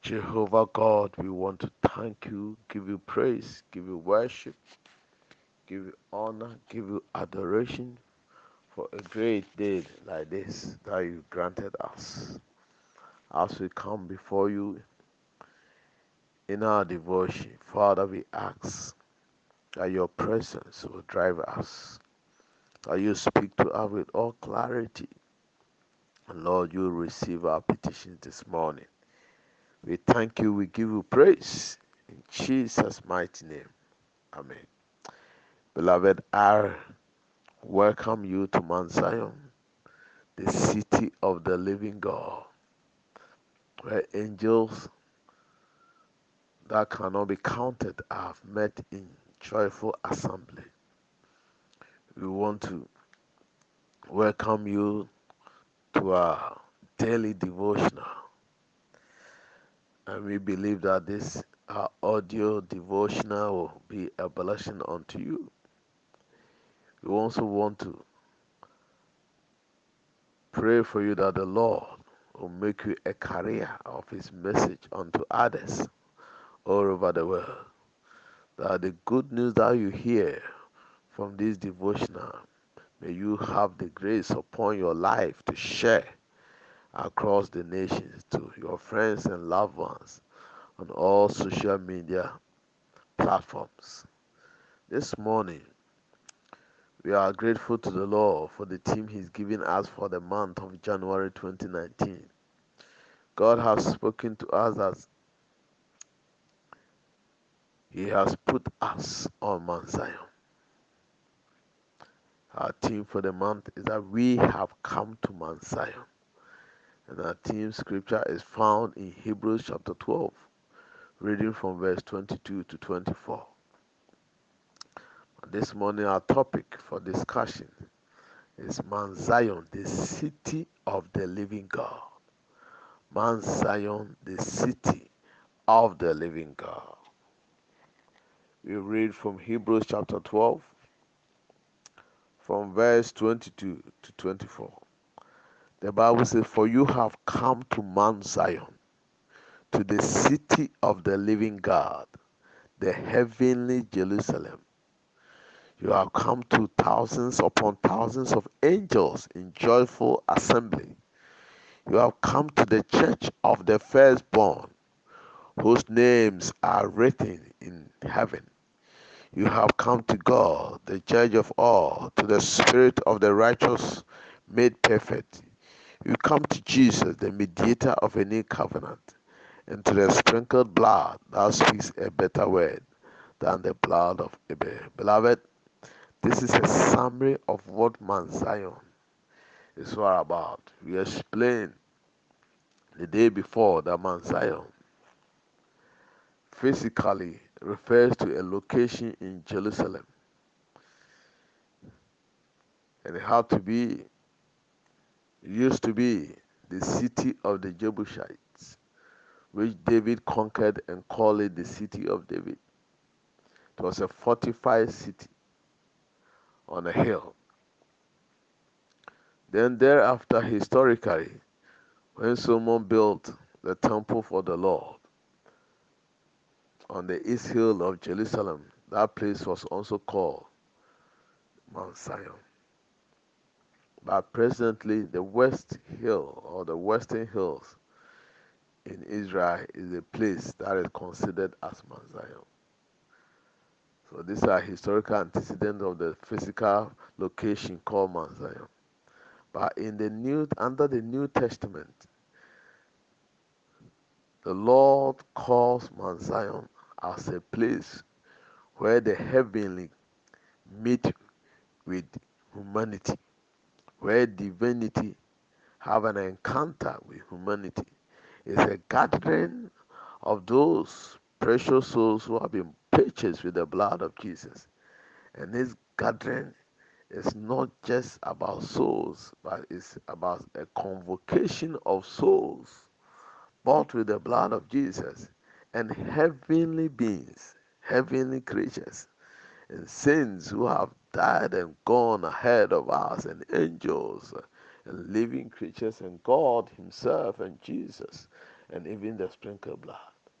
Jehovah God, we want to thank you, give you praise, give you worship, give you honor, give you adoration for a great day like this that you granted us. As we come before you in our devotion, Father, we ask that your presence will drive us, that you speak to us with all clarity. And Lord, you receive our petitions this morning. We thank you, we give you praise in Jesus' mighty name. Amen. Beloved, I welcome you to Mount Zion, the city of the living God, where angels that cannot be counted have met in joyful assembly. We want to welcome you to our daily devotional, and we believe that this our audio devotional will be a blessing unto you. We also want to pray for you that the Lord will make you a carrier of his message unto others all over the world. That the good news that you hear from this devotional, may you have the grace upon your life to share across the nations to your friends and loved ones on all social media platforms. This morning, we are grateful to the Lord for the team He's given us for the month of January 2019. God has spoken to us as He has put us on Mount Zion. Our theme for the month is that we have come to Mount Zion. And our theme scripture is found in Hebrews chapter 12, reading from verse 22 to 24. This morning, our topic for discussion is Mount Zion, the city of the living God. Mount Zion, the city of the living God. We read from Hebrews chapter 12, from verse 22 to 24. The Bible says, "For you have come to Mount Zion, to the city of the living God, the heavenly Jerusalem. You have come to thousands upon thousands of angels in joyful assembly. You have come to the church of the firstborn, whose names are written in heaven. You have come to God, the judge of all, to the spirit of the righteous made perfect. You come to Jesus, the mediator of a new covenant, and to the sprinkled blood that speaks a better word than the blood of Abel." Beloved, this is a summary of what Mount Zion is all about. We explained the day before that Mount Zion physically refers to a location in Jerusalem, and it used to be the city of the Jebusites, which David conquered and called it the city of David. It was a fortified city on a hill. Then thereafter, historically, when Solomon built the temple for the Lord on the east hill of Jerusalem, that place was also called Mount Zion. But presently, the west hill or the western hills in Israel is a place that is considered as Mount Zion. So these are historical antecedents of the physical location called Mount Zion. But under the New Testament, the Lord calls Mount Zion as a place where the heavenly meet with humanity, where divinity have an encounter with humanity. It's a gathering of those precious souls who have been purchased with the blood of Jesus. And this gathering is not just about souls, but it's about a convocation of souls bought with the blood of Jesus, and heavenly beings, heavenly creatures, and saints who have died and gone ahead of us, and angels, and living creatures, and God Himself, and Jesus, and even the sprinkled blood.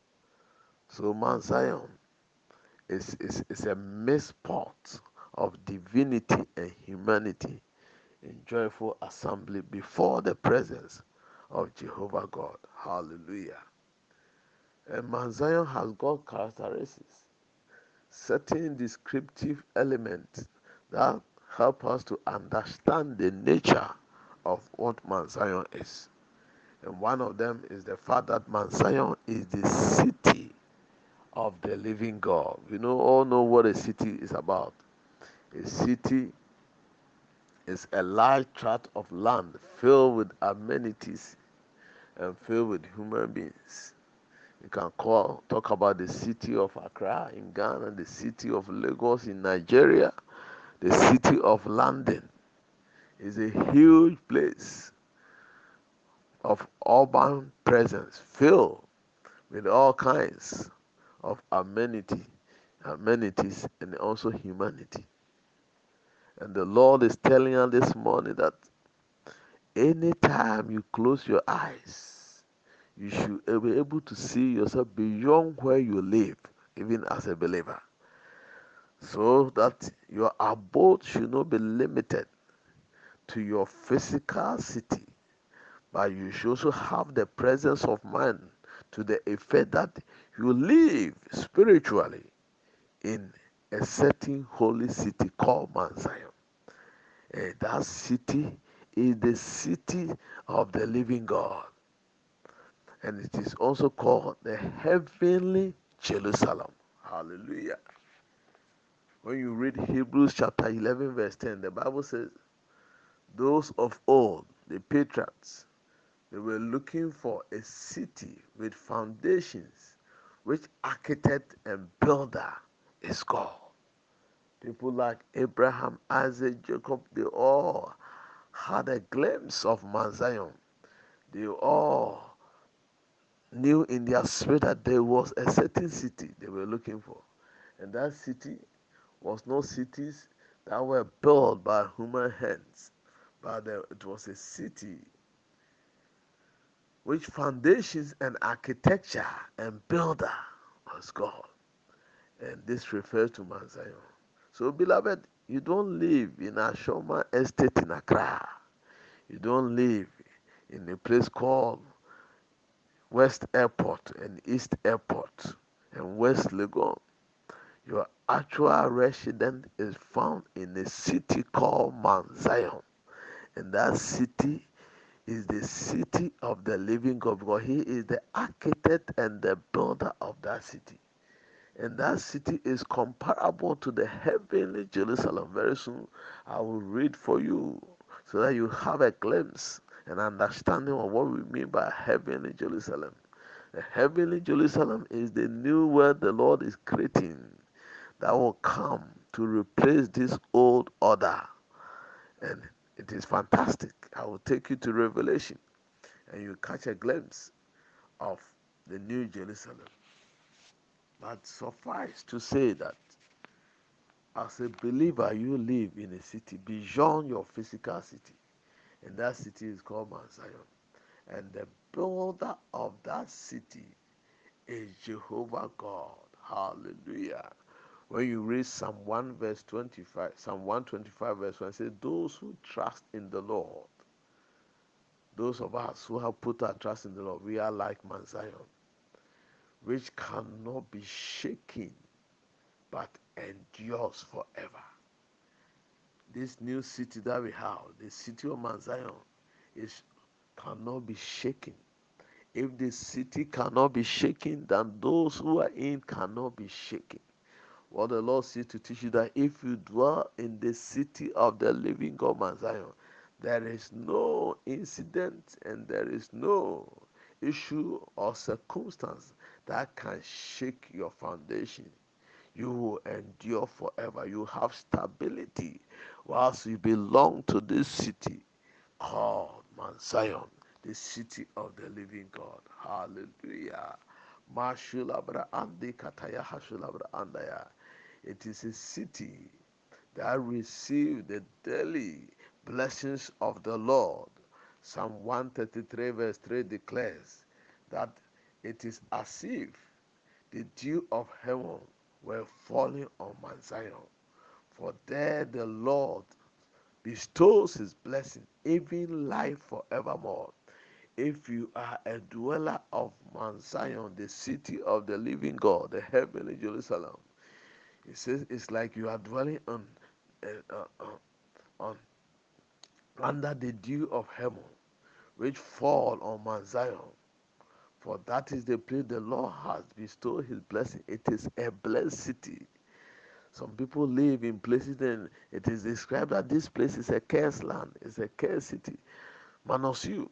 So Mount Zion is a mixed pot of divinity and humanity in joyful assembly before the presence of Jehovah God. Hallelujah. And Mount Zion has got characteristics, certain descriptive elements that help us to understand the nature of what Mount Zion is. And one of them is the fact that Mount Zion is the city of the living God. We all know what a city is about. A city is a large tract of land filled with amenities and filled with human beings. You can talk about the city of Accra in Ghana, the city of Lagos in Nigeria, the city of London. Is a huge place of urban presence filled with all kinds of amenities, and also humanity. And the Lord is telling us this morning that anytime you close your eyes, you should be able to see yourself beyond where you live, even as a believer. So that your abode should not be limited to your physical city, but you should also have the presence of mind to the effect that you live spiritually in a certain holy city called Mount Zion. And that city is the city of the living God. And it is also called the heavenly Jerusalem. Hallelujah. When you read Hebrews chapter 11, verse 10, the Bible says, those of old, the patriarchs, they were looking for a city with foundations, which architect and builder is God. People like Abraham, Isaac, Jacob, they all had a glimpse of Mount Zion. They all knew in their spirit that there was a certain city they were looking for. And that city was not cities that were built by human hands, but it was a city which foundations and architecture and builder was God. And this refers to Mount Zion. So, beloved, you don't live in Ashoma Estate in Accra. You don't live in a place called West Airport and East Airport and West Legon. Your actual residence is found in a city called Mount Zion. And that city is the city of the living God, because He is the architect and the builder of that city. And that city is comparable to the heavenly Jerusalem. Very soon I will read for you so that you have a glimpse and understanding of what we mean by heavenly Jerusalem. The heavenly Jerusalem is the new world the Lord is creating that will come to replace this old order. And it is fantastic. I will take you to Revelation and you catch a glimpse of the new Jerusalem. But suffice to say that as a believer, you live in a city beyond your physical city, and that city is called Mount Zion. And the builder of that city is Jehovah God. Hallelujah. When you read Psalm 1 verse 25, Psalm 125 verse 1 says, those who trust in the Lord, those of us who have put our trust in the Lord, we are like Mount Zion, which cannot be shaken but endures forever. This new city that we have, the city of Mount Zion, cannot be shaken. If the city cannot be shaken, then those who are in cannot be shaken. What the Lord says to teach you that if you dwell in the city of the living God, Mount Zion, there is no incident and there is no issue or circumstance that can shake your foundation. You will endure forever. You have stability whilst you belong to this city called Mount Zion, the city of the living God. Hallelujah. Mashulabra andi kataya hashulabra andaya. It is a city that receives the daily blessings of the Lord. Psalm 133 verse 3 declares that it is as if the dew of heaven were falling on Mount Zion. For there the Lord bestows his blessing, even life forevermore. If you are a dweller of Mount Zion, the city of the living God, the heavenly Jerusalem, it says it's like you are dwelling uh, uh, uh, on under the dew of heaven, which fall on Mount Zion. For that is the place the Lord has bestowed his blessing. It is a blessed city. Some people live in places and it is described that this place is a cursed land, it's a cursed city. Manos you,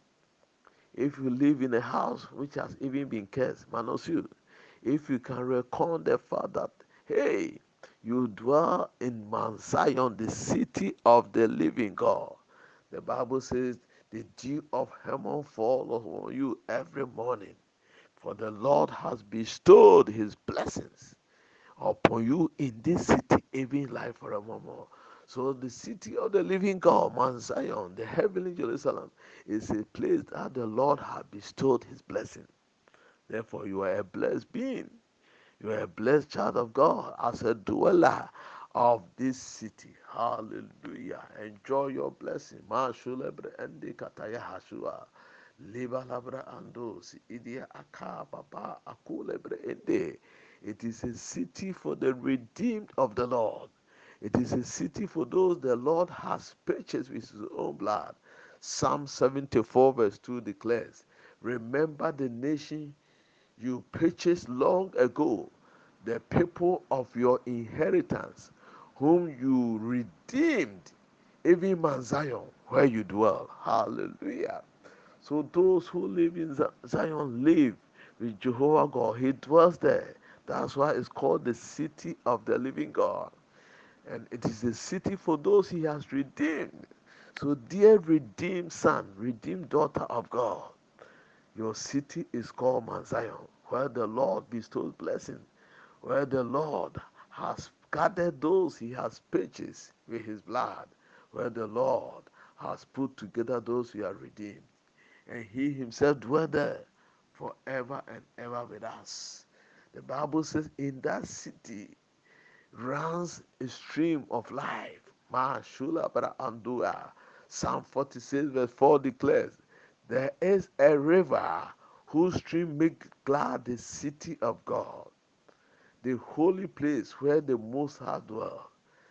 if you live in a house which has even been cursed, manos you, if you can recall the fact that, hey, you dwell in Mount Zion, the city of the living God. The Bible says, the dew of heaven falls on you every morning, for the Lord has bestowed his blessings upon you in this city, even life forevermore. So the city of the living God, Mount Zion, the heavenly Jerusalem, is a place that the Lord has bestowed his blessing. Therefore, you are a blessed being. You are a blessed child of God as a dweller of this city. Hallelujah. Enjoy your blessing. Mashulebre endi kataya hashua. Liba labra ando si idia aka papa akulebre ende. It is a city for the redeemed of the Lord. It is a city for those the Lord has purchased with his own blood. Psalm 74 verse 2 declares, remember the nation you purchased long ago, the people of your inheritance, whom you redeemed, even Mount Zion, where you dwell. Hallelujah. So those who live in Zion live with Jehovah God. He dwells there. That's why it's called the city of the living God. And it is a city for those he has redeemed. So, dear redeemed son, redeemed daughter of God, your city is called Mount Zion, where the Lord bestows blessing, where the Lord has gathered those he has purchased with his blood, where the Lord has put together those he has redeemed. And he himself dwells there forever and ever with us. The Bible says, in that city runs a stream of life. Shula bara andua. Psalm 46 verse 4 declares, there is a river whose stream makes glad the city of God, the holy place where the Most High dwells.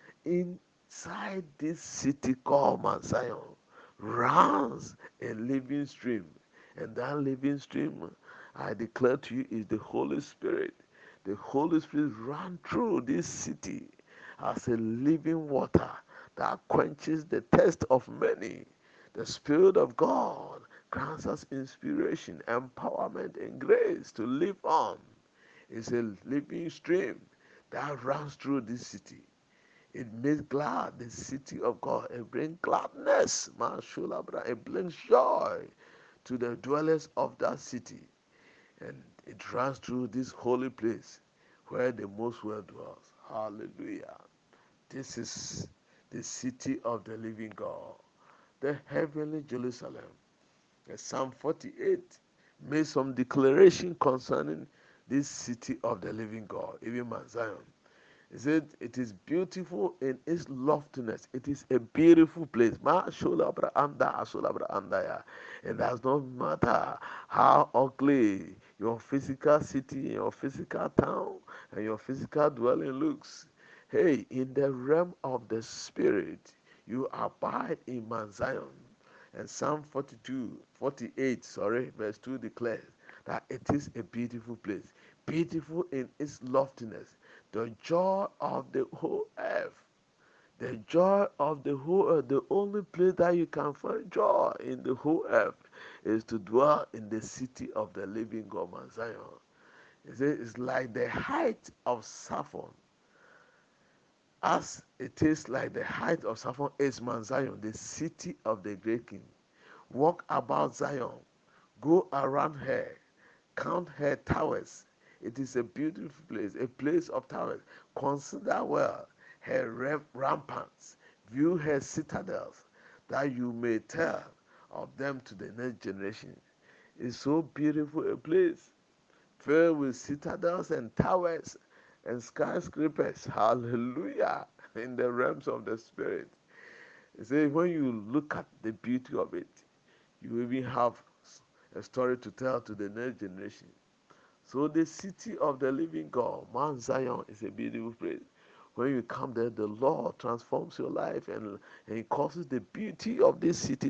Inside this city called Mount Zion runs a living stream. And that living stream, I declare to you, is the Holy Spirit. The Holy Spirit ran through this city as a living water that quenches the thirst of many. The Spirit of God grants us inspiration, empowerment, and grace to live on. It's a living stream that runs through this city. It makes glad the city of God. It brings gladness, it brings joy to the dwellers of that city. And it runs through this holy place where the Most Well dwells. Hallelujah. This is the city of the living God, the heavenly Jerusalem. And Psalm 48 made some declaration concerning this city of the living God, even Mount Zion. He said, it is beautiful in its loftiness. It is a beautiful place. It does not matter how ugly your physical city, your physical town, and your physical dwelling looks. Hey, in the realm of the spirit, you abide in Mount Zion. And Psalm 48, verse 2 declares that it is a beautiful place, beautiful in its loftiness, the joy of the whole earth. The joy of the whole earth, the only place that you can find joy in the whole earth is to dwell in the city of the living God, Mount Zion. It's like the height of Saffron. As it is like the height of Saffron is Mount Zion, the city of the great king. Walk about Zion, go around her, count her towers. It is a beautiful place, a place of towers. Consider well her ramparts, view her citadels, that you may tell of them to the next generation. It's so beautiful a place, filled with citadels and towers and skyscrapers. Hallelujah. In the realms of the spirit. He says, when you look at the beauty of it, you even have a story to tell to the next generation. So the city of the living God, Mount Zion, is a beautiful place. When you come there, the Lord transforms your life, and He causes the beauty of this city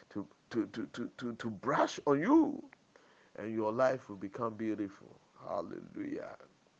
to brush on you, and your life will become beautiful. Hallelujah.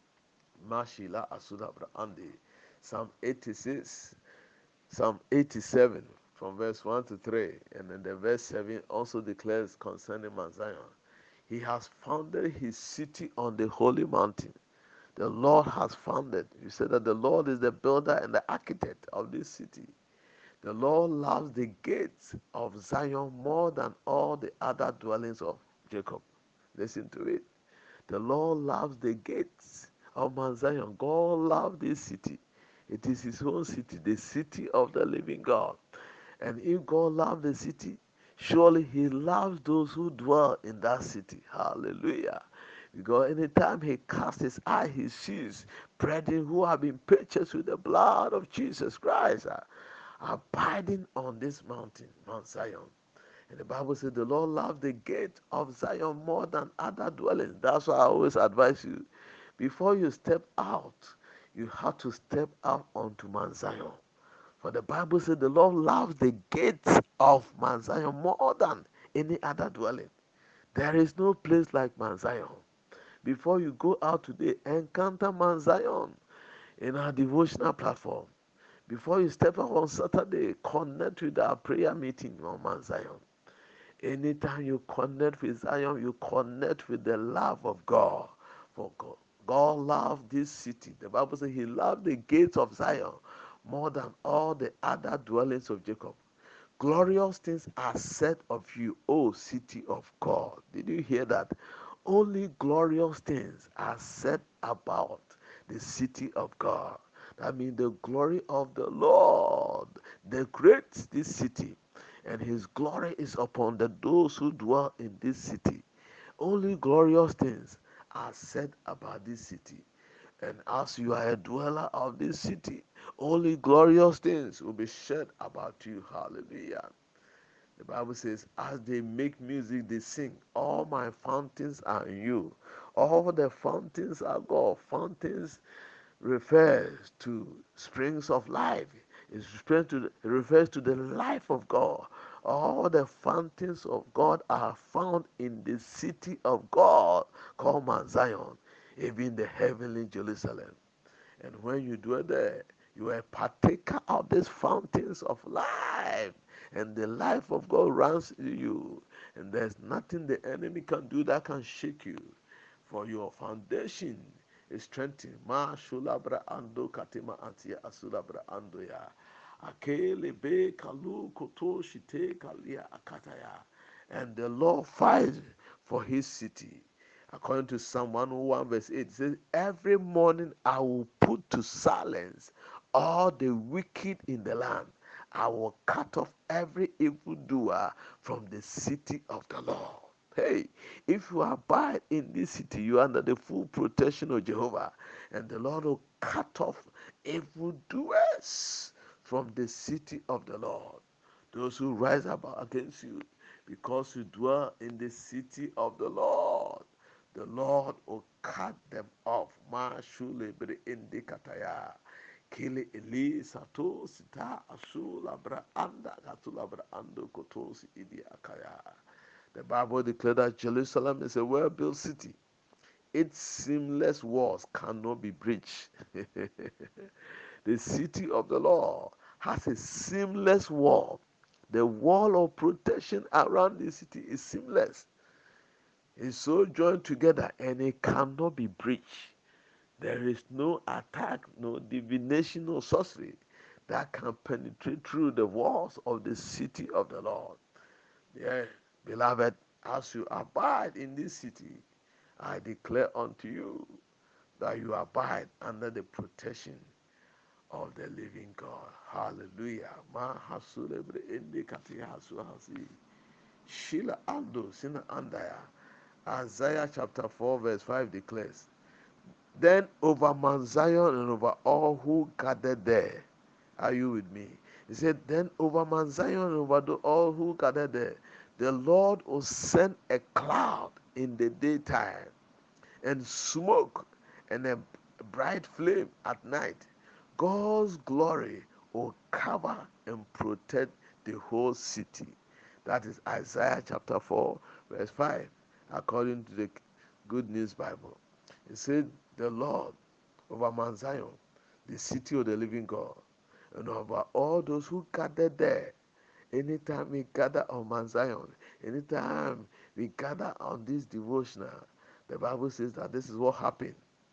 Mashila Asudabra Andi. Psalm 86, Psalm 87, from verse 1 to 3, and then the verse 7 also declares concerning Mount Zion. He has founded his city on the holy mountain. The Lord has founded. You said that the Lord is the builder and the architect of this city. The Lord loves the gates of Zion more than all the other dwellings of Jacob. Listen to it. The Lord loves the gates of Mount Zion. God loves this city. It is his own city, the city of the living God. And if God loves the city, surely he loves those who dwell in that city. Hallelujah. Because anytime he casts his eye, he sees brethren who have been purchased with the blood of Jesus Christ, abiding on this mountain, Mount Zion. And the Bible says the Lord loves the gate of Zion more than other dwellings. That's why I always advise you, before you step out, you have to step out onto Mount Zion. For the Bible says the Lord loves the gates of Mount Zion more than any other dwelling. There is no place like Mount Zion. Before you go out today, encounter Mount Zion in our devotional platform. Before you step out on Saturday, connect with our prayer meeting on Mount Zion. Anytime you connect with Zion, you connect with the love of God. For God loved this city. The Bible says he loved the gates of Zion more than all the other dwellings of Jacob. Glorious things are said of you, O city of God. Did you hear that? Only glorious things are said about the city of God. That means the glory of the Lord, the great this city, and his glory is upon those who dwell in this city. Only glorious things are said about this city. And as you are a dweller of this city, only glorious things will be said about you. Hallelujah. The Bible says, as they make music, they sing, all my fountains are in you. All the fountains are God. Fountains refers to springs of life. It refers to the life of God. All the fountains of God are found in the city of God called Mount Zion, even the heavenly Jerusalem. And when you dwell there, you are a partaker of these fountains of life. And the life of God runs in you. And there's nothing the enemy can do that can shake you. For your foundation is strengthened. Ma shulabra ando katima antia asulabra ando ya. Akele be kalu koto shite kalia akataya. And the Lord fights for his city. According to Psalm 101, verse 8, it says, every morning I will put to silence all the wicked in the land. I will cut off every evildoer from the city of the Lord. Hey, if you abide in this city, you are under the full protection of Jehovah, and the Lord will cut off evildoers from the city of the Lord. Those who rise up against you because you dwell in the city of the Lord. The Lord will cut them off. Ma shule bre indikataya. Kile eli sato sita asula bra anda katula bra ando kotosi idi akaya. The Bible declares that Jerusalem is a well-built city. Its seamless walls cannot be breached. The city of the Lord has a seamless wall. The wall of protection around the city is seamless. It's so joined together and it cannot be breached. There is no attack, no divination, no sorcery that can penetrate through the walls of the city of the Lord. Yeah, beloved, as you abide in this city, I declare unto you that you abide under the protection of the living God. Hallelujah. Ma hasulebre indi kati hasu hasi. Shila ando sina andaya. Isaiah chapter 4, verse 5 declares, then over Mount Zion and over all who gathered there. Are you with me? He said, then over Mount Zion and over all who gathered there, the Lord will send a cloud in the daytime and smoke and a bright flame at night. God's glory will cover and protect the whole city. That is Isaiah chapter 4, verse 5, according to the Good News Bible. It said, the Lord over Mount Zion, the city of the living God, and over all those who gather there. Anytime we gather on Mount Zion, anytime we gather on this devotional, the Bible says that this is what happened.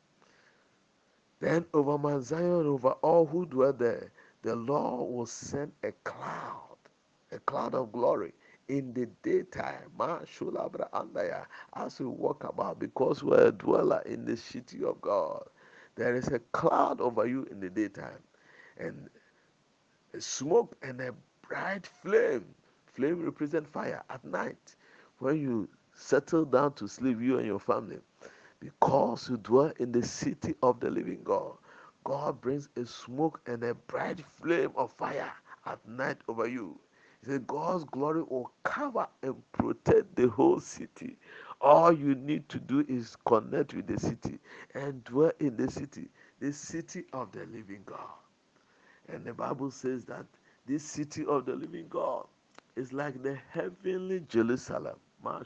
Then over Mount Zion, over all who dwell there, the Lord will send a cloud of glory in the daytime. As we walk about, because we're a dweller in the city of God, there is a cloud over you in the daytime, and a smoke and a bright flame. Flame represent fire at night. When you settle down to sleep, you and your family, because you dwell in the city of the living God, God brings a smoke and a bright flame of fire at night over you. He said, God's glory will cover and protect the whole city. All you need to do is connect with the city and dwell in the city of the living God. And the Bible says that this city of the living God is like the heavenly Jerusalem.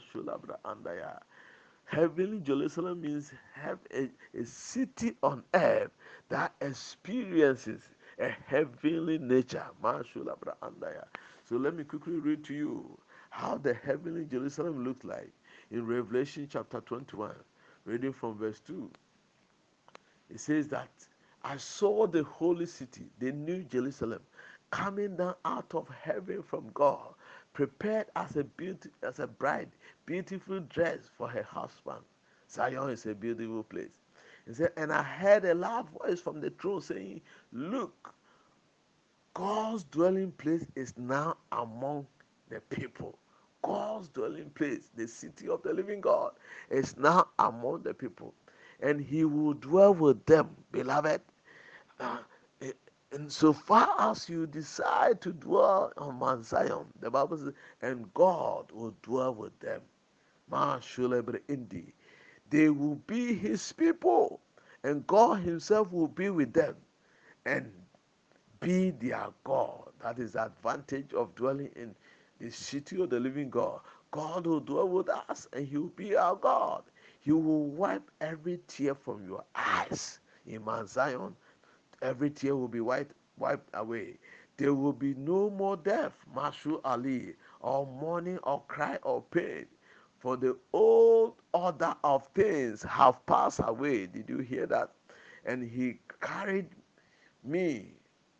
Heavenly Jerusalem means have a city on earth that experiences a heavenly nature. So let me quickly read to you how the heavenly Jerusalem looks like in Revelation chapter 21, reading from verse 2. It says that I saw the holy city, the new Jerusalem, coming down out of heaven from God, prepared as a bride, beautiful dress for her husband. Zion is a beautiful place. He said, and I heard a loud voice from the throne saying, look, God's dwelling place is now among the people. God's dwelling place, the city of the living God, is now among the people. And he will dwell with them, beloved. Uh, and so far as you decide to dwell on Mount Zion, the Bible says, and God will dwell with them. They will be his people, and God himself will be with them. And be their God. That is the advantage of dwelling in the city of the living God. God will dwell with us and he will be our God. He will wipe every tear from your eyes. In Mount Zion, every tear will be wiped away. There will be no more death, Mashu Ali, or mourning, or cry, or pain. For the old order of things have passed away. Did you hear that? And he carried me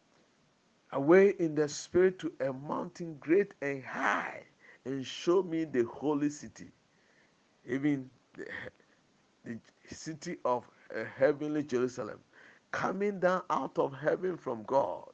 away in the spirit to a mountain great and high, and show me the holy city, even the city of heavenly Jerusalem, coming down out of heaven from God,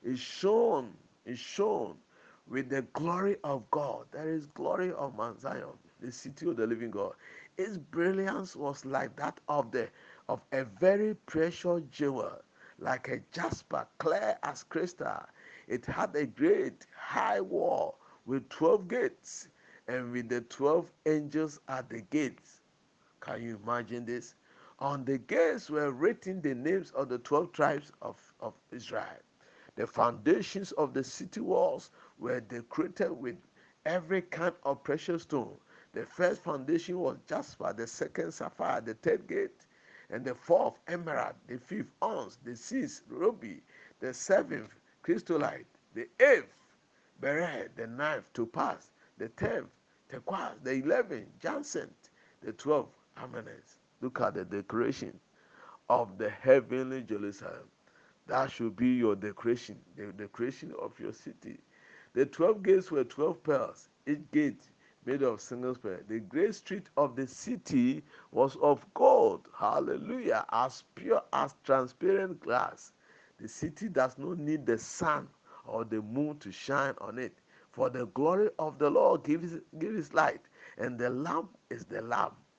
is shown with the glory of God. There is glory of Mount Zion, the city of the living God. Its brilliance was like that of a very precious jewel, like a jasper, clear as crystal. It had a great high wall with 12 gates, and with the 12 angels at the gates. Can you imagine this? On the gates were written the names of the 12 tribes of Israel. The foundations of the city walls were decorated with every kind of precious stone. The first foundation was jasper, the second sapphire, the third gate, and the fourth emerald, the fifth onyx, the sixth ruby, the seventh chrysolite, the eighth beryl, the ninth topaz, the tenth turquoise, the 11th jacinth, the 12th amethyst. Look at the decoration of the heavenly Jerusalem. That should be your decoration, the decoration of your city. The 12 gates were 12 pearls, each gate made of single pearl. The great street of the city was of gold, hallelujah, as pure as transparent glass. The city does not need the sun or the moon to shine on it, for the glory of the Lord gives light, and the lamp is the lamp.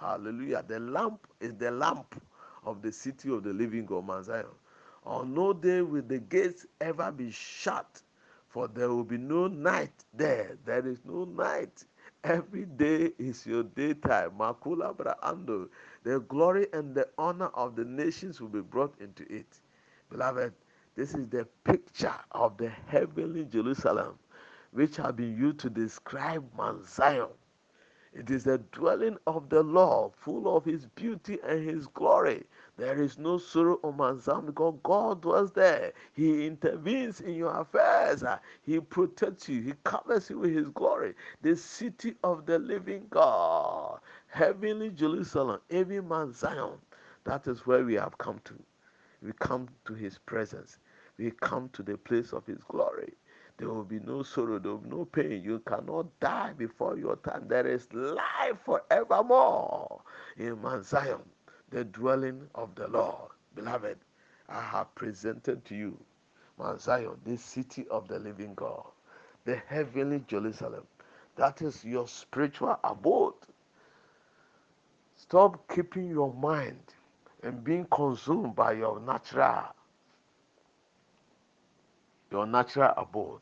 Hallelujah. The lamp is the lamp of the city of the living God, Mount Zion. On no day will the gates ever be shut, for there will be no night there. There is no night. Every day is your daytime. Makula Braando. The glory and the honor of the nations will be brought into it. Beloved, this is the picture of the heavenly Jerusalem, which have been used to describe Mount Zion. It is the dwelling of the Lord, full of his beauty and his glory. There is no sorrow on Mount Zion because God dwells there. He intervenes in your affairs. He protects you. He covers you with his glory. The city of the living God, heavenly Jerusalem, even Mount Zion. That is where we have come to. We come to his presence. We come to the place of his glory. There will be no sorrow, there will be no pain. You cannot die before your time. There is life forevermore in Mount Zion, the dwelling of the Lord. Beloved, I have presented to you Mount Zion, this city of the living God, the heavenly Jerusalem. That is your spiritual abode. Stop keeping your mind and being consumed by your natural abode.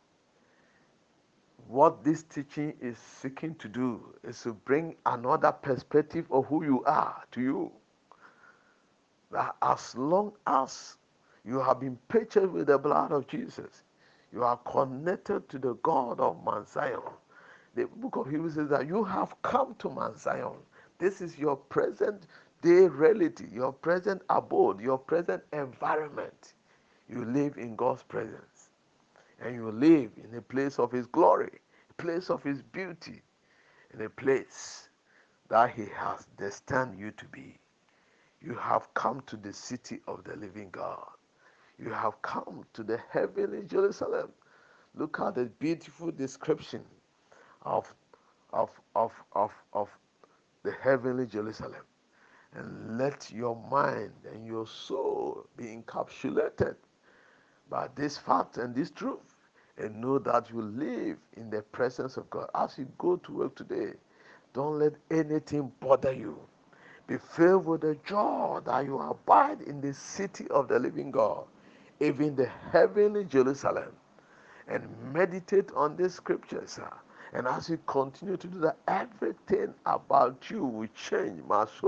What this teaching is seeking to do is to bring another perspective of who you are to you. That as long as you have been purchased with the blood of Jesus, you are connected to the God of Mount Zion. The book of Hebrews says that you have come to Mount Zion. This is your present day reality, your present abode, your present environment. You live in God's presence and you live in a place of his glory, a place of his beauty, in a place that he has destined you to be. You have come to the city of the living God. You have come to the heavenly Jerusalem. Look at the beautiful description of, of the heavenly Jerusalem. And let your mind and your soul be encapsulated by this fact and this truth, and know that you live in the presence of God. As you go to work today, don't let anything bother you. Be filled with the joy that you abide in the city of the living God, even the heavenly Jerusalem, and meditate on these scriptures. And as you continue to do that, everything about you will change.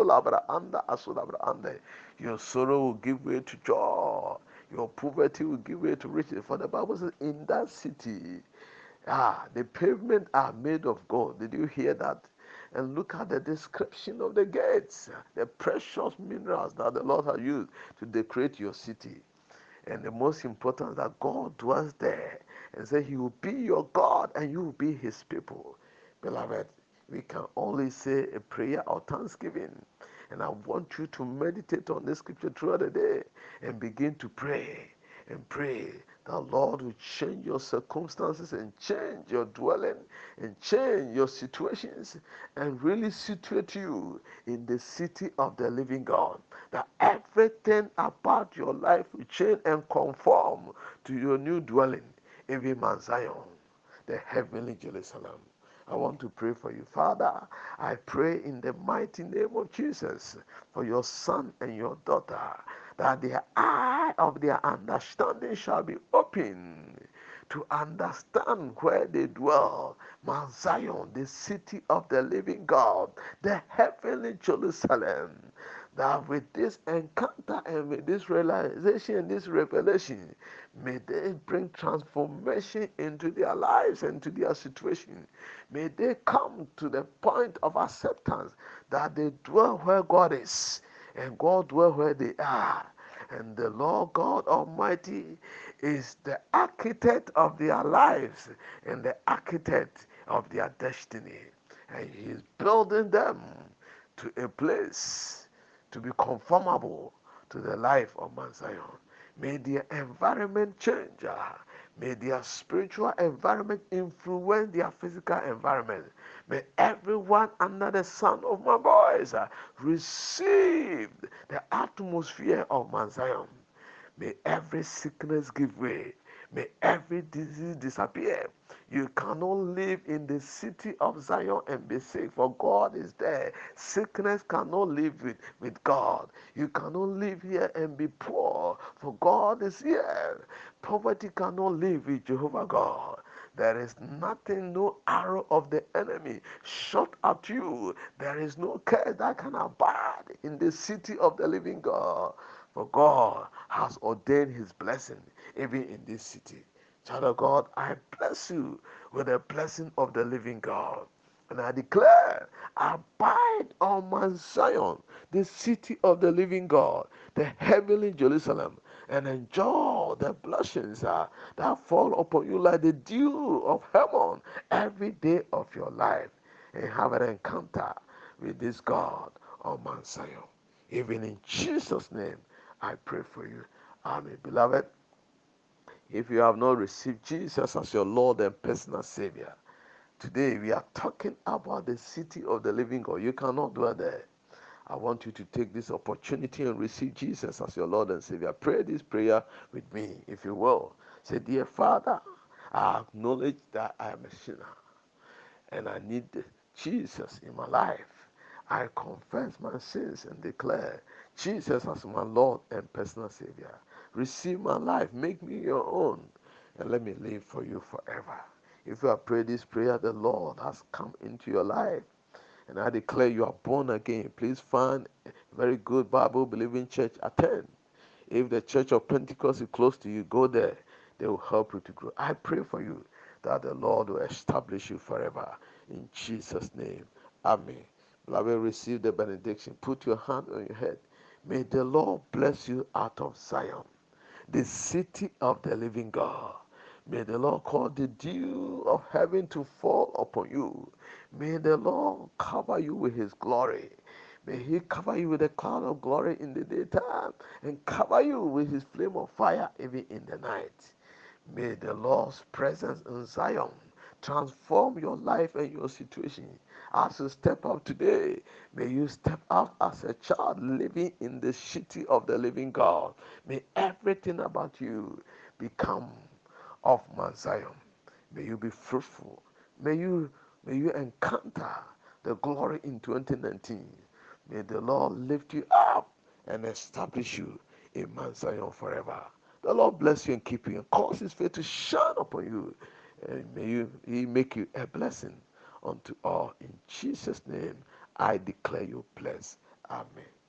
Your sorrow will give way to joy. Your poverty will give way to riches. For the Bible says, in that city, the pavements are made of gold. Did you hear that? And look at the description of the gates, the precious minerals that the Lord has used to decorate your city. And the most important is that God dwells there and say he will be your God and you will be his people. Beloved, we can only say a prayer of thanksgiving. And I want you to meditate on this scripture throughout the day and begin to pray and pray that Lord will change your circumstances and change your dwelling and change your situations and really situate you in the city of the living God. That everything about your life will change and conform to your new dwelling, even Mount Zion, the heavenly Jerusalem. I want to pray for you. Father, I pray in the mighty name of Jesus for your son and your daughter, that the eye of their understanding shall be open to understand where they dwell. Mount Zion, the city of the living God, the heavenly Jerusalem. That with this encounter and with this realization and this revelation, may they bring transformation into their lives and to their situation. May they come to the point of acceptance that they dwell where God is and God dwell where they are. And the Lord God Almighty is the architect of their lives and the architect of their destiny. And He is building them to a place to be conformable to the life of Mount Zion. May their environment change. May their spiritual environment influence their physical environment. May everyone under the sound of my voice receive the atmosphere of Mount Zion. May every sickness give way. May every disease disappear. You cannot live in the city of Zion and be sick, for God is there. Sickness cannot live with God. You cannot live here and be poor, for God is here. Poverty cannot live with Jehovah God. There is nothing, no arrow of the enemy shot at you. There is no curse that can abide in the city of the living God. For God has ordained his blessing even in this city. Child of God, I bless you with the blessing of the living God. And I declare, abide on Mount Zion, the city of the living God, the heavenly Jerusalem, and enjoy the blessings that fall upon you like the dew of Hermon every day of your life. And have an encounter with this God on Mount Zion. Even in Jesus' name, I pray for you. Amen. Beloved, if you have not received Jesus as your Lord and personal Savior, today we are talking about the city of the living God. You cannot dwell there. I want you to take this opportunity and receive Jesus as your Lord and Savior. Pray this prayer with me, if you will. Say, Dear Father, I acknowledge that I am a sinner and I need Jesus in my life. I confess my sins and declare Jesus as my Lord and personal Savior. Receive my life, make me your own, and let me live for you forever. If you have prayed this prayer, the Lord has come into your life, and I declare you are born again. Please find a very good Bible believing church, attend. If the church of Pentecost is close to you, go there. They will help you to grow. I pray for you that the Lord will establish you forever. In Jesus' name. Amen. Beloved, receive the benediction. Put your hand on your head. May the Lord bless you out of Zion, the city of the living God. May the Lord cause the dew of heaven to fall upon you. May the Lord cover you with his glory. May he cover you with a cloud of glory in the daytime and cover you with his flame of fire even in the night. May the Lord's presence in Zion transform your life and your situation. As you step out today, may you step out as a child living in the city of the living God. May everything about you become of Mount Zion. May you be fruitful. May you encounter the glory in 2019. May the Lord lift you up and establish you in Mount Zion forever. The Lord bless you and keep you and cause his face to shine upon you. And may he make you a blessing unto all. In Jesus' name, I declare you blessed. Amen.